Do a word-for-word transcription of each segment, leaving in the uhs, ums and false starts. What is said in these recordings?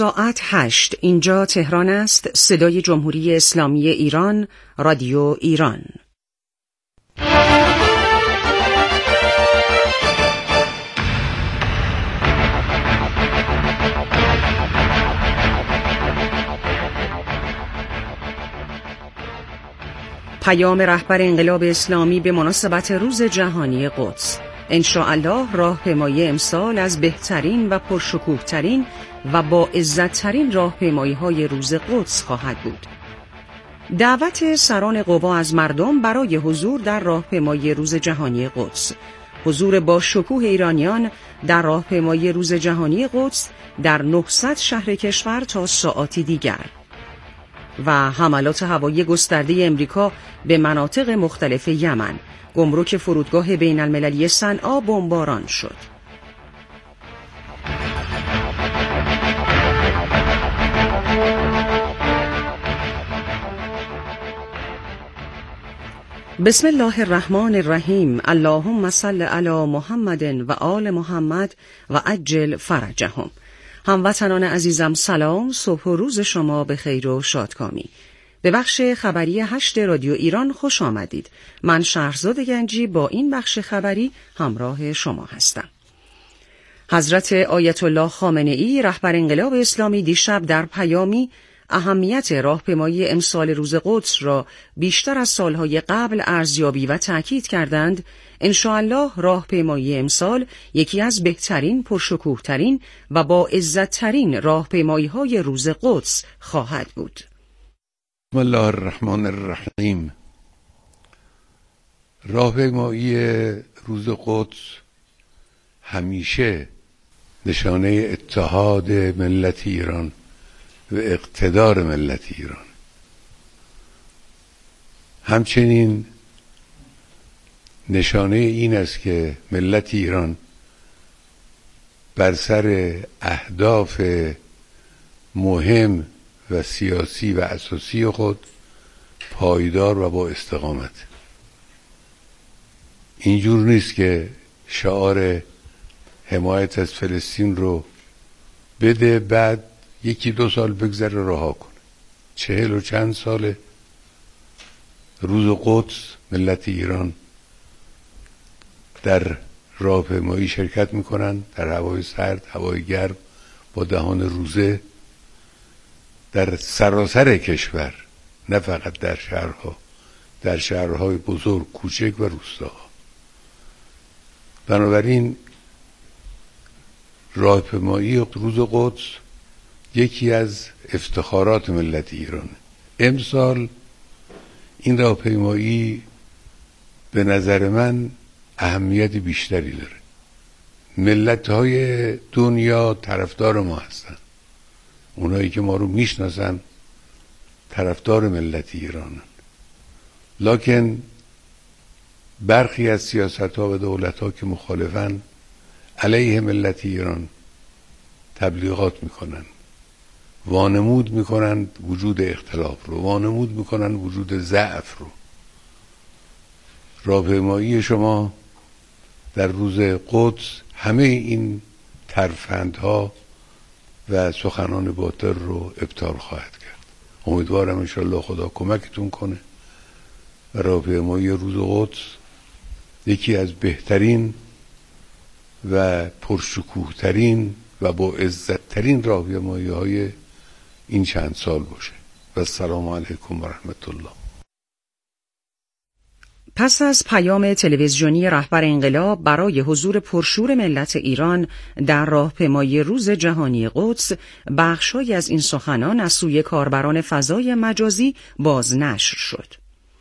ساعت هشت. اینجا تهران است. صدای جمهوری اسلامی ایران، رادیو ایران. پیام رهبر انقلاب اسلامی به مناسبت روز جهانی قدس. انشاءالله راهپیمایی امسال از بهترین و پرشکوهترین و با عزتترین راهپیمایی‌های روز قدس خواهد بود. دعوت سران قوا از مردم برای حضور در راهپیمایی روز جهانی قدس. حضور با شکوه ایرانیان در راهپیمایی روز جهانی قدس در نهصد شهر کشور تا ساعاتی دیگر. و حملات هوایی گسترده امریکا به مناطق مختلف یمن. گمرک فرودگاه بین المللی صنعا بمباران شد. بسم الله الرحمن الرحیم. اللهم صل علی محمد و آل محمد و عجل فرجهم. هموطنان عزیزم سلام، صبح و روز شما به خیر و شادکامی. به بخش خبری هشت رادیو ایران خوش آمدید. من شهرزاد گنجی با این بخش خبری همراه شما هستم. حضرت آیت الله خامنه ای رهبر انقلاب اسلامی دیشب در پیامی اهمیت راهپیمایی امسال روز قدس را بیشتر از سالهای قبل ارزیابی و تأکید کردند. انشاءالله راهپیمایی امسال یکی از بهترین، پرشکوهترین و با عزتترین راهپیمایی‌های روز قدس خواهد بود. بسم الله الرحمن الرحیم. راهپیمایی روز قدس همیشه نشانه اتحاد ملت ایران و اقتدار ملت ایران. همچنین نشانه این است که ملت ایران بر سر اهداف مهم و سیاسی و اساسی خود پایدار و با استقامت. اینجور نیست که شعار حمایت از فلسطین رو بده بعد یکی دو سال بگذره رها کنه. چهل و چند سال روز قدس ملت ایران در راهپیمایی شرکت میکنن، در هوای سرد، هوای گرم، با دهان روزه، در سراسر کشور، نه فقط در شهرها، در شهرهای بزرگ، کوچک و روستاها. بنابراین راهپیمایی روز قدس یکی از افتخارات ملت ایران. امسال این راهپیمایی به نظر من اهمیت بیشتری داره. ملت‌های دنیا طرفدار ما هستن. اونایی که ما رو میشناسن طرفدار ملت ایرانن. لکن برخی از سیاست‌ها و دولت‌ها که مخالفن علیه ملت ایران تبلیغات میکنن، وانمود میکنن وجود اختلاف رو، وانمود میکنن وجود ضعف رو. راهپیمایی شما در روز قدس همه این ترفندها و سخنان باطل رو ابطال خواهد کرد. امیدوارم انشالله خدا کمکتون کنه و راهپیمایی روز قدس یکی از بهترین و پرشکوهترین و با عزتترین راهپیمایی‌های این چند سال باشه. و السلام علیکم و رحمت الله. پس از پیام تلویزیونی رهبر انقلاب برای حضور پرشور ملت ایران در راهپیمایی روز جهانی قدس، بخش‌هایی از این سخنان از سوی کاربران فضای مجازی بازنشر شد.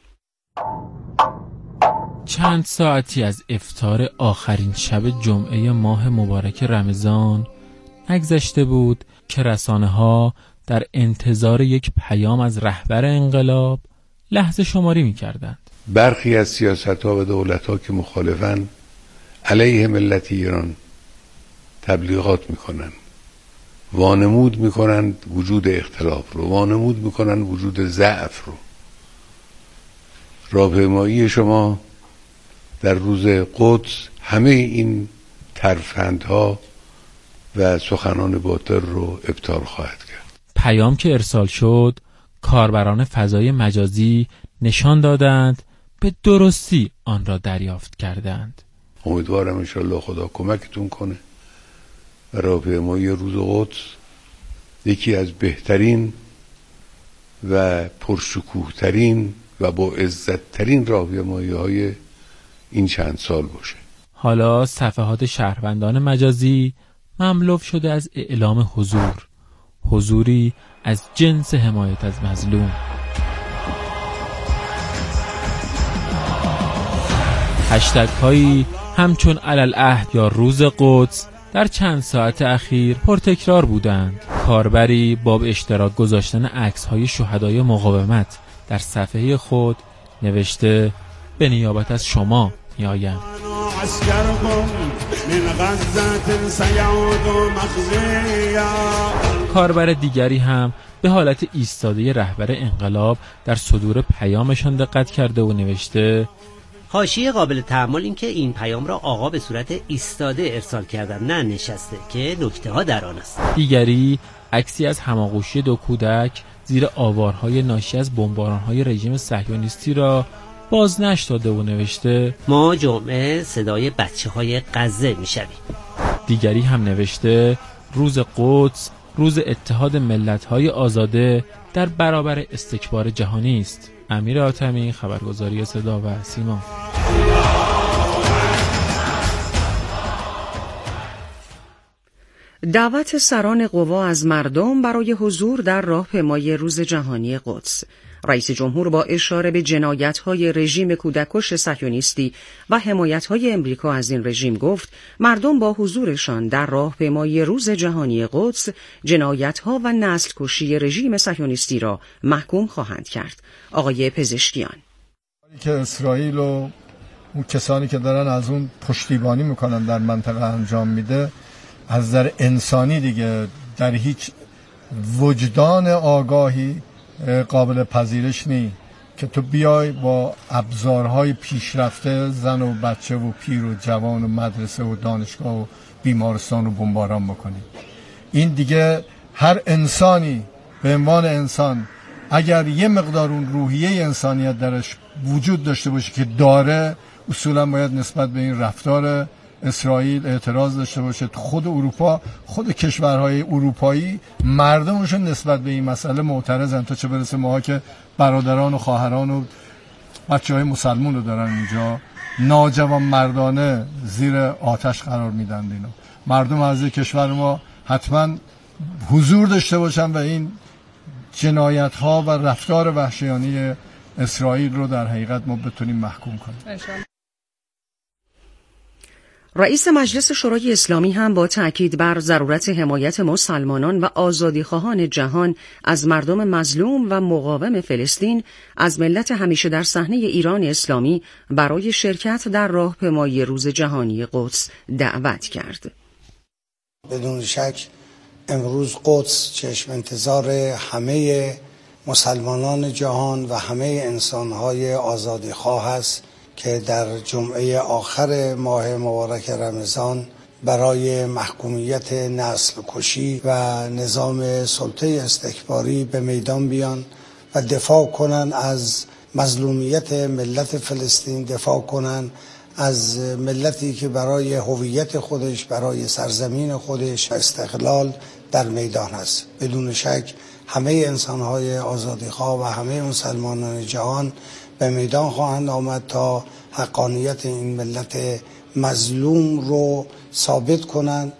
چند ساعتی از افطار آخرین شب جمعه ماه مبارک رمضان نگذشته بود که رسانه‌ها در انتظار یک پیام از رهبر انقلاب لحظه شماری می‌کردند. برخی از سیاست‌ها و دولت‌ها که مخالفن علیه ملت ایران تبلیغات میکنن، وانمود میکنن وجود اختلاف رو، وانمود میکنن وجود ضعف رو. راهپیمایی شما در روز قدس همه این ترفندها و سخنان باطل رو ابطال خواهد کرد. پیام که ارسال شد، کاربران فضای مجازی نشان دادند به درستی آن را دریافت کردند. امیدوارم انشالله خدا کمکتون کنه و راهپیمایی روز قدس یکی از بهترین و پرشکوهترین و با عزتترین راهپیمایی های این چند سال باشه. حالا صفحات شهروندان مجازی مملو شده از اعلام حضور، حضوری از جنس حمایت از مظلوم. هشتگ هایی همچون علالعهد یا روز قدس در چند ساعت اخیر پرتکرار بودند. کاربری با به اشتراک گذاشتن عکس های شهدای مقاومت در صفحه خود نوشته به نیابت از شما میآیم. کاربر دیگری هم به حالت ایستاده رهبر انقلاب در صدور پیامشان دقت کرده و نوشته حاشیه قابل تأمل این که این پیام را آقا به صورت ایستاده ارسال کردن، نه نشسته، که نکته ها در آن است. دیگری عکسی از هماغوشی دو کودک زیر آوارهای ناشی از بمباران‌های رژیم صهیونیستی را بازنشر داده و نوشته ما جمعه صدای بچه‌های غزه میشویم. دیگری هم نوشته روز قدس روز اتحاد ملت‌های آزاده در برابر استکبار جهانی است. امیر حاتمی، خبرگزاری صدا و سیما. دعوت سران قوا از مردم برای حضور در راهپیمایی روز جهانی قدس. رئیس جمهور با اشاره به جنایت‌های رژیم کودککش صهیونیستی و حمایت‌های امریکا از این رژیم گفت مردم با حضورشان در راهپیمایی روز جهانی قدس جنایت‌ها و نسل‌کشی رژیم صهیونیستی را محکوم خواهند کرد. آقای پزشکیان که اسرائیل و اون کسانی که دارن از اون پشتیبانی میکنن در منطقه انجام میده، از نظر انسانی دیگه در هیچ وجدان آگاهی قابل پذیرش نی که تو بیای با ابزارهای پیشرفته زن و بچه و پیر و جوان و مدرسه و دانشگاه و بیمارستان رو بمباران بکنی. این دیگه هر انسانی به عنوان انسان اگر یه مقدار اون روحیه انسانیت درش وجود داشته باشه که داره، اصولا باید نسبت به این رفتار اسرائیل اعتراض داشته باشه. خود اروپا، خود کشورهای اروپایی مردمشون نسبت به این مسئله معترضن، تا چه برسه ماها که برادران و خواهران و بچه‌های مسلمون رو دارن اینجا ناجوان مردانه زیر آتش قرار میدن. اینا مردم از کشور ما حتما حضور داشته باشن و این جنایت ها و رفتار وحشیانه اسرائیل رو در حقیقت ما بتونیم محکوم کنیم. رئیس مجلس شورای اسلامی هم با تأکید بر ضرورت حمایت مسلمانان و آزادیخواهان جهان از مردم مظلوم و مقاوم فلسطین از ملت همیشه در صحنه ایران اسلامی برای شرکت در راهپیمایی روز جهانی قدس دعوت کرد. بدون شک امروز قدس چشم انتظار همه مسلمانان جهان و همه انسانهای آزادیخواه است که در جمعه آخر ماه مبارک رمضان برای محکومیت نسل کشی و نظام سلطه استکباری به میدان بیان و دفاع کنن از مظلومیت ملت فلسطین، دفاع کنن از ملتی که برای هویت خودش، برای سرزمین خودش استقلال در میدان است. بدون شک همه انسانهای آزادیخواه و همه مسلمانان جهان به میدان خواهند آمد تا حقانیت این ملت مظلوم رو ثابت کنند.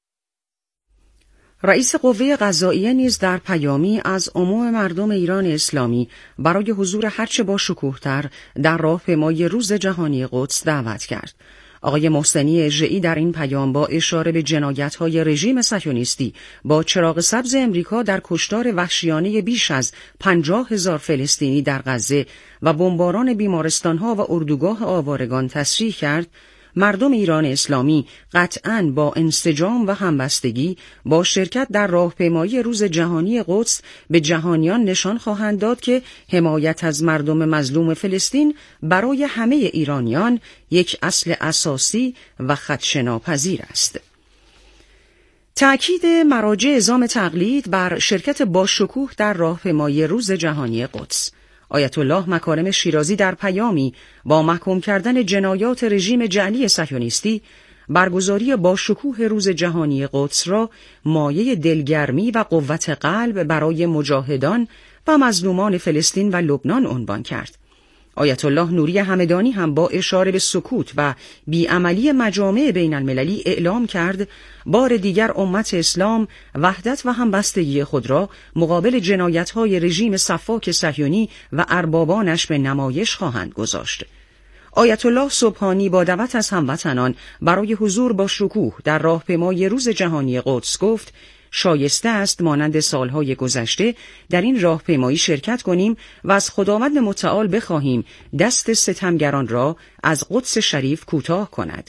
رئیس قوه قضائیه نیز در پیامی از عموم مردم ایران اسلامی برای حضور هرچه با شکوه‌تر در راهپیمایی روز جهانی قدس دعوت کرد. آقای محسنی اژه‌ای در این پیام با اشاره به جنایت‌های رژیم صهیونیستی با چراغ سبز امریکا در کشتار وحشیانه بیش از پنجاه هزار فلسطینی در غزه و بمباران بیمارستان‌ها و اردوگاه آوارگان تصریح کرد مردم ایران اسلامی قطعاً با انسجام و همبستگی با شرکت در راهپیمایی روز جهانی قدس به جهانیان نشان خواهند داد که حمایت از مردم مظلوم فلسطین برای همه ایرانیان یک اصل اساسی و خدشه‌ناپذیر است. تأکید مراجع اعزام تقلید بر شرکت باشکوه در راهپیمایی روز جهانی قدس. آیت الله مکارم شیرازی در پیامی با محکوم کردن جنایات رژیم جعلی صهیونیستی برگزاری باشکوه روز جهانی قدس را مایه دلگرمی و قوت قلب برای مجاهدان و مظلومان فلسطین و لبنان عنوان کرد. آیت الله نوری همدانی هم با اشاره به سکوت و بیعملی مجامع بین المللی اعلام کرد بار دیگر امت اسلام وحدت و همبستگی خود را مقابل جنایت‌های رژیم سفاک صهیونی و اربابانش به نمایش خواهند گذاشت. آیت الله سبحانی با دعوت از هموطنان برای حضور با شکوه در راهپیمایی روز جهانی قدس گفت شایسته است مانند سالهای گذشته در این راهپیمایی شرکت کنیم و از خداوند متعال بخواهیم دست ستمگران را از قدس شریف کوتاه کند.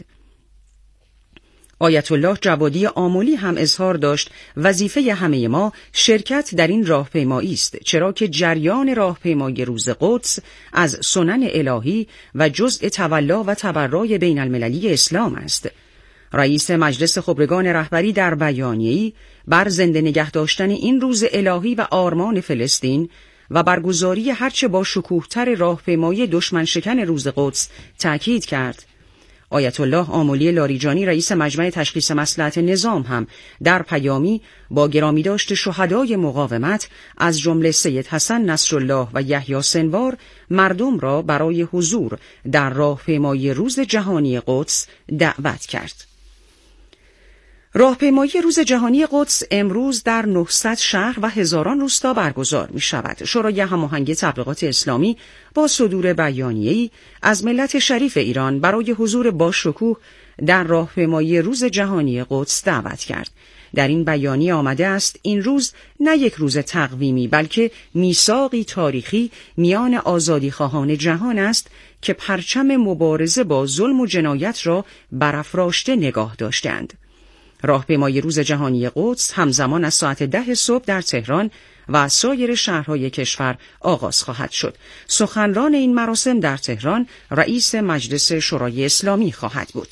آیت الله جوادی آملی هم اظهار داشت وظیفه همه ما شرکت در این راهپیمایی است، چرا که جریان راهپیمایی روز قدس از سنن الهی و جزء تولا و تبرای بین المللی اسلام است. رئیس مجلس خبرگان رهبری در بیانیه‌ای بر زنده نگه داشتن این روز الهی و آرمان فلسطین و برگزاری هرچه با شکوه‌تر راهپیمایی دشمن شکن روز قدس تأکید کرد. آیت الله آملی لاریجانی رئیس مجمع تشخیص مصلحت نظام هم در پیامی با گرامی داشت شهدای مقاومت از جمله سید حسن نصرالله و یحیی سنوار مردم را برای حضور در راهپیمایی روز جهانی قدس دعوت کرد. راهپیمایی روز جهانی قدس امروز در نهصد شهر و هزاران روستا برگزار می شود. شورای هماهنگی تبلیغات اسلامی با صدور بیانیه‌ای از ملت شریف ایران برای حضور باشکوه در راهپیمایی روز جهانی قدس دعوت کرد. در این بیانیه آمده است این روز نه یک روز تقویمی بلکه میثاقی تاریخی میان آزادیخواهان جهان است که پرچم مبارزه با ظلم و جنایت را برافراشته نگاه داشتند. راهپیمایی روز جهانی قدس همزمان از ساعت ده صبح در تهران و سایر شهرهای کشور آغاز خواهد شد. سخنران این مراسم در تهران رئیس مجلس شورای اسلامی خواهد بود.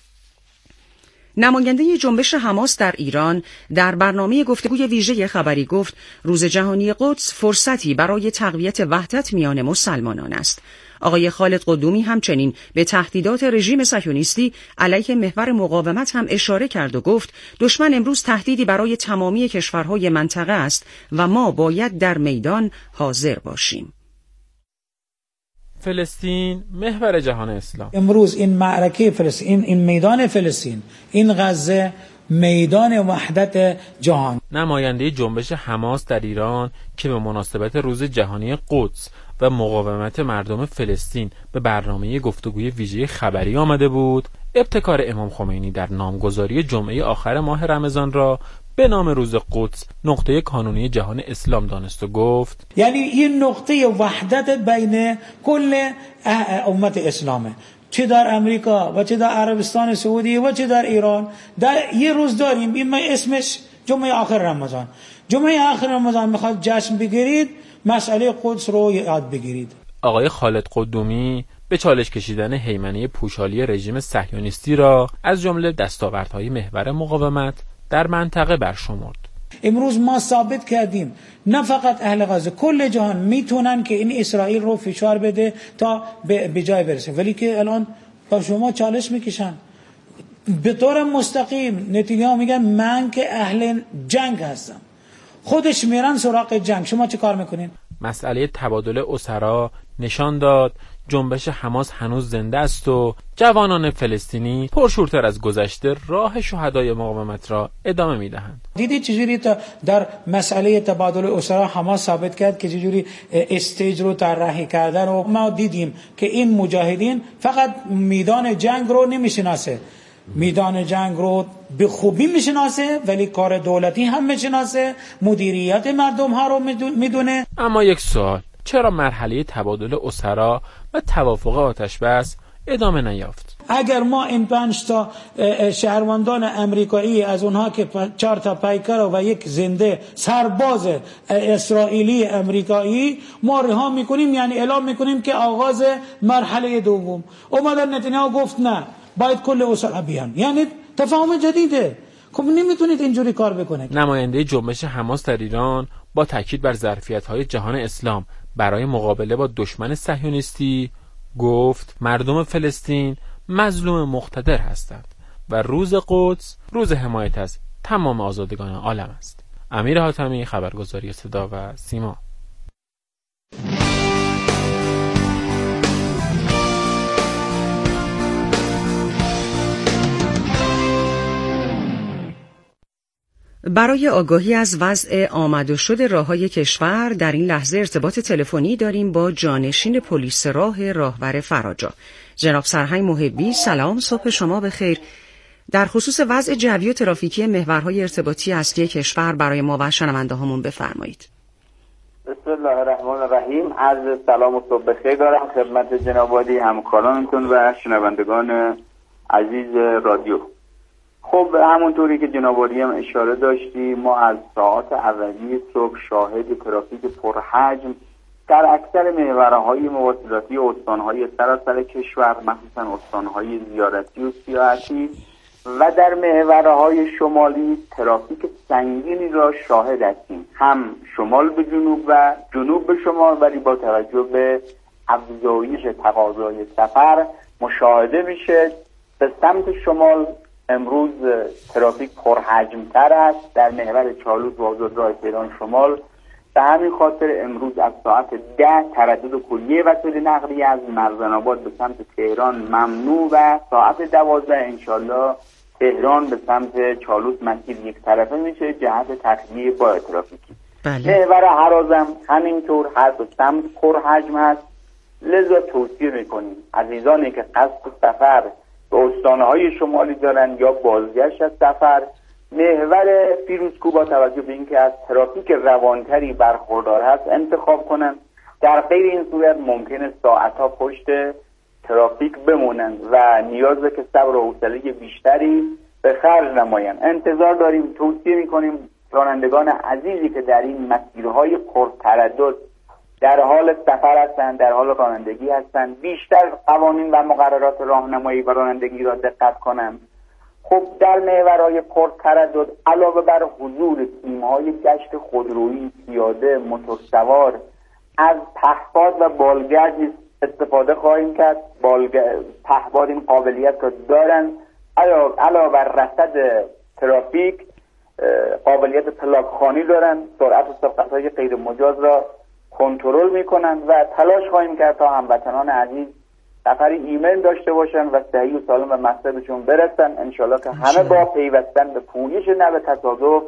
نماینده جنبش حماس در ایران در برنامه گفتگوی ویژه خبری گفت روز جهانی قدس فرصتی برای تقویت وحدت میان مسلمانان است. آقای خالد قدومی همچنین به تهدیدات رژیم صهیونیستی علیه محور مقاومت هم اشاره کرد و گفت دشمن امروز تهدیدی برای تمامی کشورهای منطقه است و ما باید در میدان حاضر باشیم. فلسطین محور جهان اسلام. امروز این معرکه فلسطین، این, این میدان فلسطین، این غزه میدان وحدت جهان. نماینده جنبش حماس در ایران که به مناسبت روز جهانی قدس و مقاومت مردم فلسطین به برنامه گفتگوی ویژه خبری آمده بود، ابتکار امام خمینی در نامگذاری جمعه آخر ماه رمضان را به نام روز قدس نقطه کانونی جهان اسلام دانست و گفت یعنی این نقطه وحدت بین کل امت اسلامه، چه در امریکا و چه در عربستان سعودی و چه در ایران. در یه روز داریم این اسمش جمعه آخر رمضان. جمعه آخر رمضان میخواد جشن بگیرید، مسئله قدس رو یاد بگیرید. آقای خالد قدومی به چالش کشیدن هیمنه پوشالی رژیم صهیونیستی را از جمله دستاوردهای محور مقاومت در منطقه برشمرد. امروز ما ثابت کردیم نه فقط اهل غزه، کل جهان میتونن که این اسرائیل رو فشار بده تا به جای برسه، ولی که الان با شما چالش میکشن به طور مستقیم. نتانیاهو میگن من که اهل جنگ هستم، خودش میرن سراغ جنگ، شما چه کار میکنین؟ مسئله تبادل اسرا نشان داد جنبش حماس هنوز زنده است و جوانان فلسطینی پرشورتر از گذشته راه شهدای مقاومت را ادامه میدهند. دیدی چجوری در مسئله تبادل اسرا حماس ثابت کرد که چجوری استیج رو طراحی کردن و ما دیدیم که این مجاهدین فقط میدان جنگ رو نمیشناسه، میدان جنگ رو به خوبی میشناسه ولی کار دولتی هم میشناسه، مدیریت مردم ها رو میدونه. اما یک سوال، چرا مرحله تبادل اسرا و توافق آتش بس ادامه نیافت؟ اگر ما این پنج تا شهروندان امریکایی از اونها که چهار تا پیکر و یک زنده سرباز اسرائیلی امریکایی ما رها میکنیم، یعنی اعلام میکنیم که آغاز مرحله دوم. اومدن نتانیاهو گفت نه باید کل اسرا بیان، یعنی تفاهم جدیده. خب نمیتونید اینجوری کار بکنید. نماینده جنبش حماس در ایران با تاکید بر ظرفیت‌های جهان اسلام برای مقابله با دشمن صهیونیستی گفت مردم فلسطین مظلوم مقتدر هستند و روز قدس روز حمایت از تمام آزادگان عالم است. امیر حاتمی، خبرگزاری صدا و سیما. برای آگاهی از وضع آمد و شد راههای کشور در این لحظه ارتباط تلفنی داریم با جانشین پلیس راه راهور فراجا. جناب سرهنگ محبی، سلام، صبح شما بخیر. در خصوص وضع جوی و ترافیکی محورهای ارتباطی اصلی کشور برای ما و شنونده هامون بفرمایید. بسم الله الرحمن الرحیم. عرض سلام و صبح بخیر دارم خدمت جناب عالی، همکارانتون و شنوندگان عزیز رادیو. خب همونطوری که جناب عالی هم اشاره داشتی، ما از ساعات اولیه صبح شاهد ترافیک پرحجم در اکثر محورهای مواصلاتی استانهای سراسر کشور، مخصوصا استانهای زیارتی و سیاحتی و در محورهای شمالی ترافیک سنگینی را شاهد هستیم، هم شمال به جنوب و جنوب به شمال، ولی با توجه به افزایش تقاضای سفر مشاهده میشه به سمت شمال امروز ترافیک پرحجم‌تر است در محور چالوس و آزادراه تهران شمال. به همین خاطر امروز از ساعت ده تردد کلیه وسایل نقلیه از مرزن‌آباد به سمت تهران ممنوع و ساعت دوازده انشالله تهران به سمت چالوس مسیر یک طرفه میشه جهت تخلیه با ترافیکی. بله. محور هرازم همینطور هر دو سمت پرحجم است، لذا توصیه میکنیم عزیزانی که قصد سفر به استانهای شمالی دارن یا بازگشت از سفر محور فیروزکوه با توجه به اینکه از ترافیک روانتری برخوردار هست انتخاب کنن. در غیر این صورت ممکنه ساعتها پشت ترافیک بمونن و نیازه که صبر و حوصله بیشتری به خرج نماین. انتظار داریم، توصیه میکنیم رانندگان عزیزی که در این مسیرهای پرتردد در حال سفر هستند، در حال رانندگی هستند، بیشتر قوانین و مقررات راهنمایی و رانندگی را دقت کنند. خب در محورهای پرتردد علاوه بر حضور تیم‌های گشت خودرویی، پیاده، موتورسوار، از پهپاد و بالگرد استفاده خواهیم کرد. پهپاد این قابلیت را دارن، علاوه بر رصد ترافیک قابلیت پلاک‌خوانی دارن، سرعت و سبقت‌های غیر مجاز را کنترل میکنن و تلاش خواهیم کرد تا هموطنان عزیز سفری ایمن داشته باشن و صحیح و سالم به مقصدشون برسن. انشالله که همه با پیوستن به پویش نو تصادف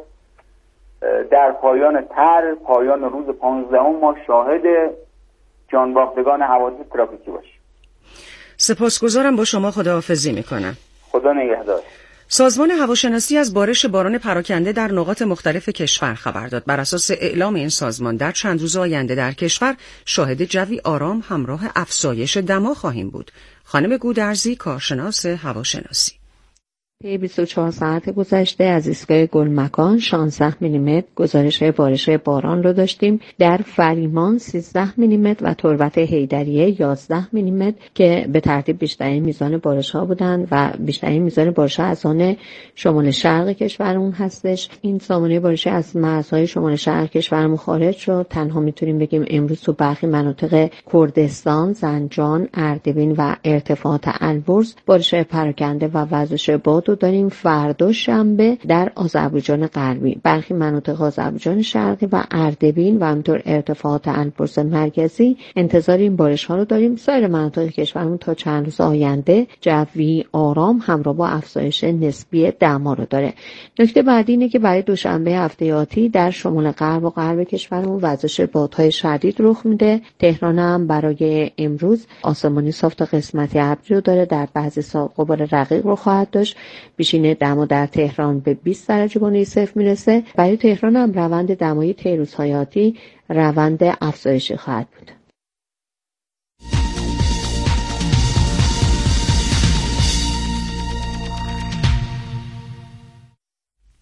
در پایان تر پایان روز پانزدهم ما شاهد جانباختگان حوادث ترافیکی باشیم. سپاسگزارم، با شما خداحافظی میکنم. خدا نگهدار. سازمان هواشناسی از بارش باران پراکنده در نقاط مختلف کشور خبر داد. بر اساس اعلام این سازمان در چند روز آینده در کشور شاهد جوی آرام همراه افزایش دما خواهیم بود. خانم گودرزی، کارشناس هواشناسی: طی بیست و چهار ساعت گذشته از ایستگاه گلمکان شانزده میلیمتر گزارش بارش باران رو داشتیم. در فریمان سیزده میلیمتر و تربت حیدریه یازده میلیمتر که به ترتیب بیشترین میزان بارش ها بودند و بیشترین میزان بارش ها از آن شمال شرق کشورمون هستش. این سامانه بارشی از مرزهای شمال شرق کشورمون خارج شد. تنها میتونیم بگیم امروز تو برخی مناطق کردستان، زنجان، اردبیل و ارتفاعات البرز بارش پراکنده و وزش باد داریم. فردا شنبه در آذربایجان غربی، برخی مناطق آذربایجان شرقی و اردبیل و همینطور ارتفاعات البرز مرکزی انتظار این بارش ها رو داریم. سایر مناطق کشورمون تا چند روز آینده جوی آرام همراه با افزایش نسبی دما رو داره. نکته بعدی اینه که برای دوشنبه هفته آتی در شمال غرب و غرب کشورمون وزش بادهای شدید رخ میده. تهران هم برای امروز آسمانی صاف تا قسمتی ابری رو داره، در بعضی ساعات غبار رقیق رو خواهد داشت. بیشینه دما در تهران به بیست درجه بالای صفر میرسه. برای تهران هم روند دمای طی روزهای آتی روند افزایشی خواهد بود.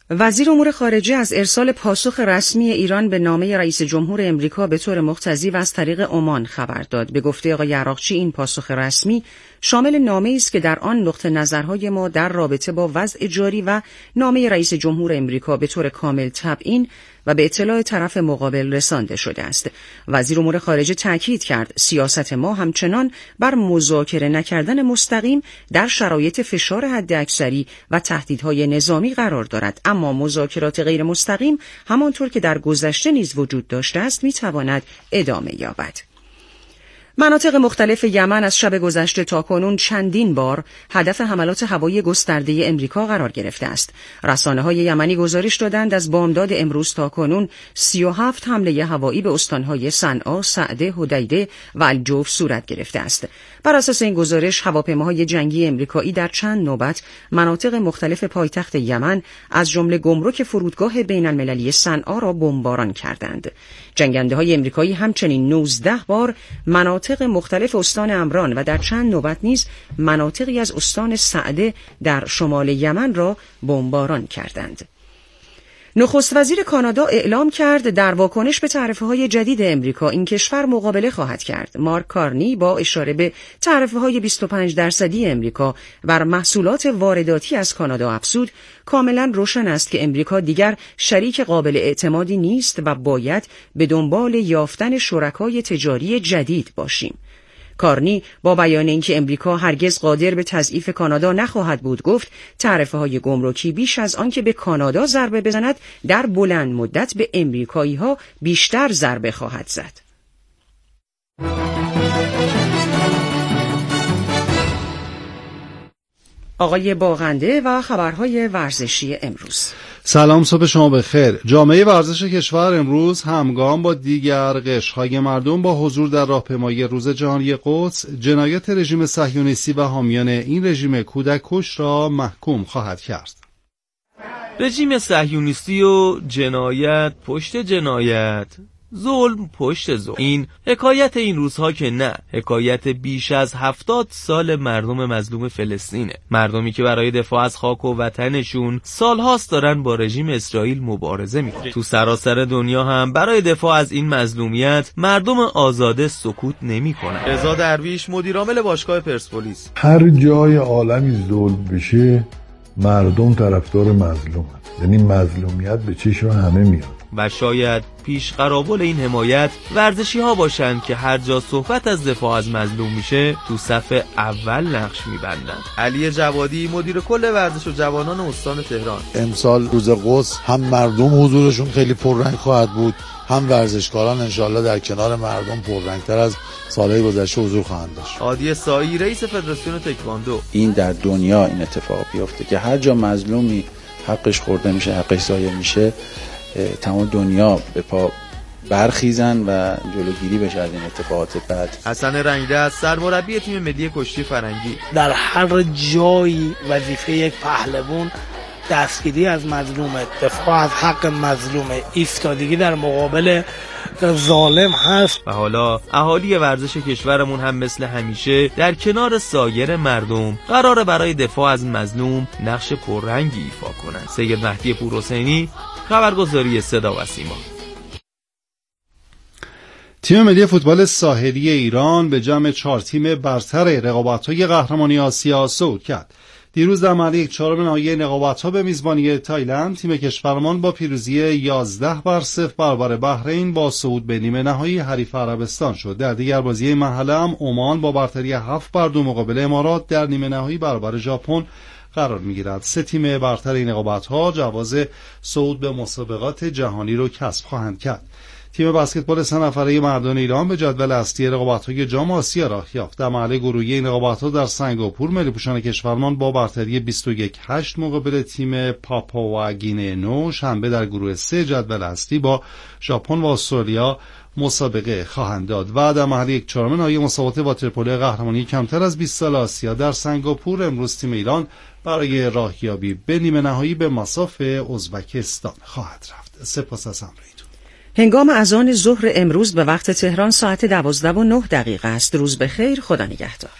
وزیر امور خارجه از ارسال پاسخ رسمی ایران به نامه رئیس جمهور امریکا به طور مقتضی و از طریق عمان خبر داد. به گفته آقای عراقچی این پاسخ رسمی شامل نامه‌ای است که در آن نقطه نظرهای ما در رابطه با وضع جاری و نامه رئیس جمهور امریکا به طور کامل تبیین و به اطلاع طرف مقابل رسانده شده است. وزیر امور خارجه تاکید کرد سیاست ما همچنان بر مذاکره نکردن مستقیم در شرایط فشار حداکثری و تهدیدهای نظامی قرار دارد، اما مذاکرات غیر مستقیم همانطور که در گذشته نیز وجود داشته است میتواند ادامه یابد. مناطق مختلف یمن از شب گذشته تا کنون چندین بار هدف حملات هوایی گسترده امریکا قرار گرفته است. رسانه‌های یمنی گزارش دادند از بامداد امروز تا کنون سی و هفت حمله هوایی به استان‌های صنعا، سعده، حدیده و الجوف صورت گرفته است. بر اساس این گزارش هواپیماهای جنگی امریکایی در چند نوبت مناطق مختلف پایتخت یمن از جمله گمرک فرودگاه بین‌المللی صنعا را بمباران کردند. جنگنده‌های امریکایی همچنین نوزده بار مناطق مختلف استان امران و در چند نوبت نیز مناطقی از استان سعده در شمال یمن را بمباران کردند. نخست وزیر کانادا اعلام کرد در واکنش به تعرفه‌های جدید امریکا این کشور مقابله خواهد کرد. مارک کارنی با اشاره به تعرفه‌های بیست و پنج درصدی امریکا بر محصولات وارداتی از کانادا افزود کاملا روشن است که امریکا دیگر شریک قابل اعتمادی نیست و باید به دنبال یافتن شرکای تجاری جدید باشیم. کارنی با بیان اینکه امریکا هرگز قادر به تضعیف کانادا نخواهد بود گفت تعرفه‌های گمرکی بیش از آن که به کانادا ضربه بزند در بلند مدت به امریکایی‌ها بیشتر ضربه خواهد زد. آقای باغنده و خبرهای ورزشی امروز. سلام، صبح شما بخیر. جامعه ورزش کشور امروز همگام با دیگر قشرهای مردم با حضور در راهپیمایی روز جهانی قدس جنایت رژیم صهیونیستی و حامیان این رژیم کودک کش را محکوم خواهد کرد. رژیم صهیونیستی و جنایت پشت جنایت، ظلم پشت ظلم. این حکایت این روزها که نه، حکایت بیش از هفتاد سال مردم مظلوم فلسطینه. مردمی که برای دفاع از خاک و وطنشون سالهاست دارن با رژیم اسرائیل مبارزه میکنن. تو سراسر دنیا هم برای دفاع از این مظلومیت مردم آزاده سکوت نمیکنن. رضا درویش مدیرعامل باشگاه پرسپولیس: هر جای عالمی ظلم بشه مردم طرفدار مظلومن، یعنی مظلومیت به چشم همه میاد و شاید پیش قرابل این حمایت ورزشی ها باشند که هر جا صحبت از دفاع از مظلوم میشه تو صف اول نقش میبندن. علی جوادی مدیر کل ورزش و جوانان استان تهران: امسال روز قدس هم مردم حضورشون خیلی پررنگ خواهد بود، هم ورزشکاران انشالله در کنار مردم پررنگتر از سالهای گذشته حضور خواهند داشت. عادی سایی رئیس فدراسیون تکواندو: این در دنیا این اتفاق بیفته که هر جا مظلومی حقش خورده میشه، حقش ضایع میشه، تمام دنیا به پا برخیزن و جلوگیری بشه از این اتفاقات بد. حسن رنگدست سرمربی تیم ملی کشتی فرنگی: در هر جایی وظیفه یک پهلوان دستگیری از مظلومه، دفاع از حق مظلومه، ایستادگی در مقابل ظالم هست. و حالا اهالی ورزش کشورمون هم مثل همیشه در کنار سایر مردم قراره برای دفاع از مظلوم نقش پررنگی ایفا کنن. سید مهدی پورحسینی، خبرگزاری صدا و سیما. تیم ملی فوتبال ساحلی ایران به جمع چهار تیم برتر رقابت‌های قهرمانی آسیا صعود کرد. دیروز در مرحله یک چهارم نهایی رقابت‌ها به میزبانی تایلند تیم کشورمان با پیروزی یازده بر صفر برابر بحرین با صعود به نیمه نهایی حریف عربستان شد. در دیگر بازی مرحله هم عمان با برتری هفت بر دو مقابل امارات در نیمه نهایی برابر ژاپن قرار می‌گیرد. سه تیم برتر این رقابت‌ها جواز صعود به مسابقات جهانی را کسب خواهند کرد. تیم بسکتبال سه نفره مردان ایران به جدول اصلی رقابت‌های جام آسیا راه یافت. در مرحله گروهی این رقابت‌ها در سنگاپور ملی‌پوشان کشورمان با برتری بیست و یک هشت مقابل تیم پاپوا گینه نو شنبه در گروه سه جدول اصلی با ژاپن و استرالیا مسابقه خواهند داد. و در مرحله یک چهارم نهایی مسابقات واترپولو قهرمانی کمتر از بیست سال آسیا در سنگاپور امروز تیم ایران برای راهیابی به نیمه نهایی به مصاف ازبکستان خواهد رفت. سپاس از همراهیتون. هنگام اذان ظهر امروز به وقت تهران ساعت دوازده و نه دقیقه است. روز بخیر، خدا نگهدار.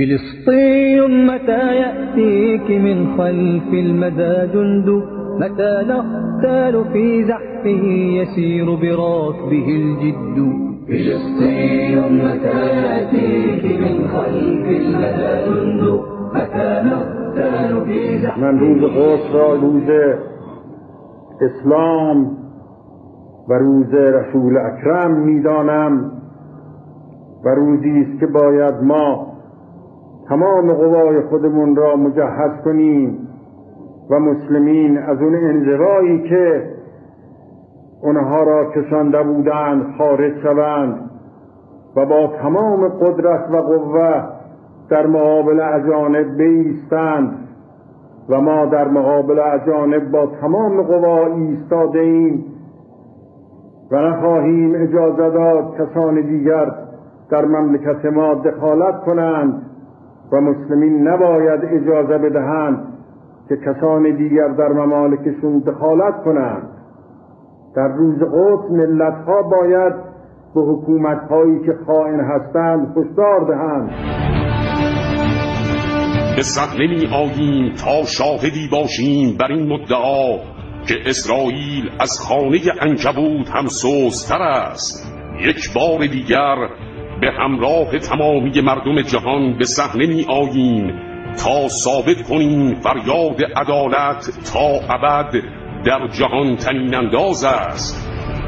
فلسطين متى يأتيك من خلف المدى جند متى نقتال في زحفه يسير براكبه الجد فلسطين متى يأتيك من خلف المدى جند متى نقتال في زحفه. من روز قدس را روز اسلام و روز رسول اکرم میدانم و روزی است که باید ما تمام قوای خودمون را مجهز کنیم و مسلمین از اون انزوایی که اونها را کشانده بودند خارج شوند و با تمام قدرت و قوه در مقابل اجانب بایستند و ما در مقابل اجانب با تمام قوا ایستاده ایم و نخواهیم اجازه داد کسان دیگر در مملکت ما دخالت کنند و مسلمین نباید اجازه بدهند که کسان دیگر در ممالکشون دخالت کنند. در روز قدس ملت‌ها باید به حکومت‌هایی که خائن هستند هشدار دهند. به صحنه می آییم تا شاهدی باشیم بر این مدعا که اسرائیل از خانه عنکبوت هم سست‌تر است. یک بار دیگر به همراه تمامی مردم جهان به صحنه می آییم تا ثابت کنیم فریاد عدالت تا ابد در جهان طنین انداز است.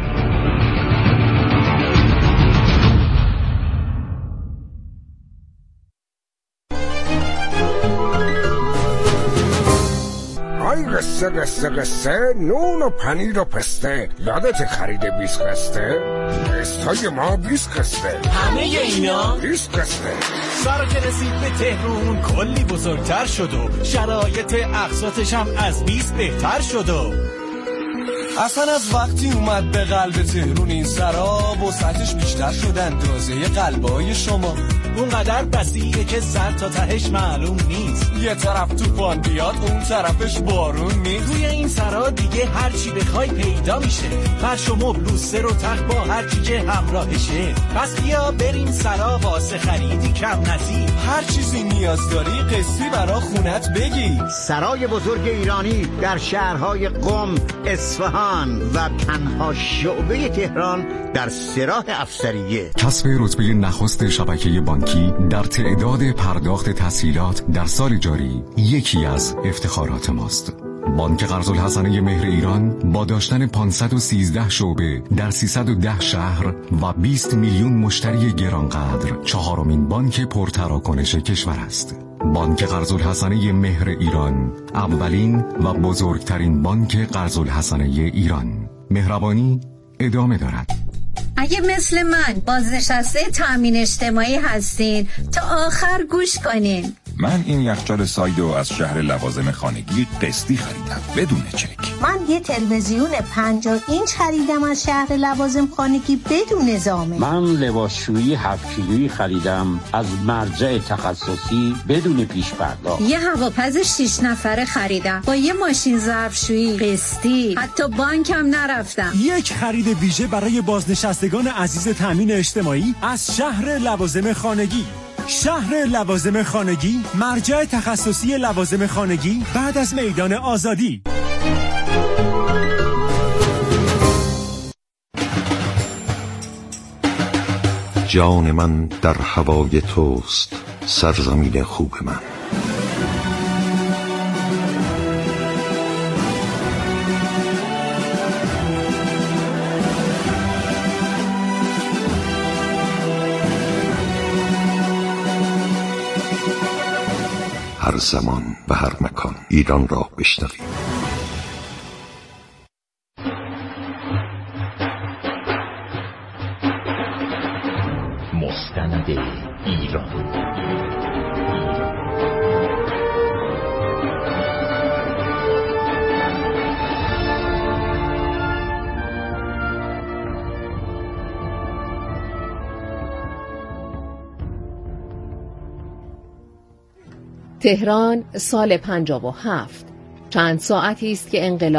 آی قصه قصه قصه نون و پنیر و پسته یادت خرید بیست قسته؟ قسطای ما بیست قسته همه اینا بیست قسته. سارا که رسید به تهرون کلی بزرگتر شد و شرایط اقساطش هم از بیست بهتر شد و اصلا از وقتی اومد به قلب تهرون این سرا وسعتش بیشتر شد اندازه قلبای شما. اونقدر بسیعه که سر تا تهش معلوم نیست. یه طرف طوفان بیاد اون طرفش بارون نیست. توی این سرا دیگه هر چی بخوای پیدا میشه. فرش و مبل و سر و تخت با هر چی که همراهشه. پس بیا بریم سرا واسه خریدی کم نظیر. هر چیزی نیاز داری قسطی برا خونت بگی. سرای بزرگ ایرانی در شهرهای قم، اصفهان و تنها شعبه تهران در سراح افسریه. کسب رتبه نخست شبکه بانکی در تعداد پرداخت تسهیلات در سال جاری یکی از افتخارات ماست. بانک قرض الحسنه مهر ایران با داشتن پانصد و سیزده شعبه در سیصد و ده شهر و بیست میلیون مشتری گرانقدر چهارمین بانک پرتراکنش کشور است. بانک قرض الحسنه مهر ایران، اولین و بزرگترین بانک قرض الحسنه ایران. مهربانی ادامه دارد. اگه مثل من بازنشسته تأمین اجتماعی هستین تا آخر گوش کنین. من این یخچال سایدو از شهر لوازم خانگی قسطی خریدم بدون چک. من یه تلویزیون پنجاه اینچ خریدم از شهر لوازم خانگی بدون زامن. من لباسشویی هفت کیلویی خریدم از مرجع تخصصی بدون پیش پرداخت. یه هواپز شش نفره خریدم با یه ماشین ظرفشویی قسطی. حتی بانکم نرفتم. یک خرید ویژه برای بازنشستگان عزیز تأمین اجتماعی از شهر لوازم خانگی. شهر لوازم خانگی، مرجع تخصصی لوازم خانگی بعد از میدان آزادی. جان من در هوای توست، سرزمین خوب من. هر زمان و هر مکان ایران را بشنویم. مستند ایران. تهران سال پنجاه و هفت. چند ساعتی است که انقلاب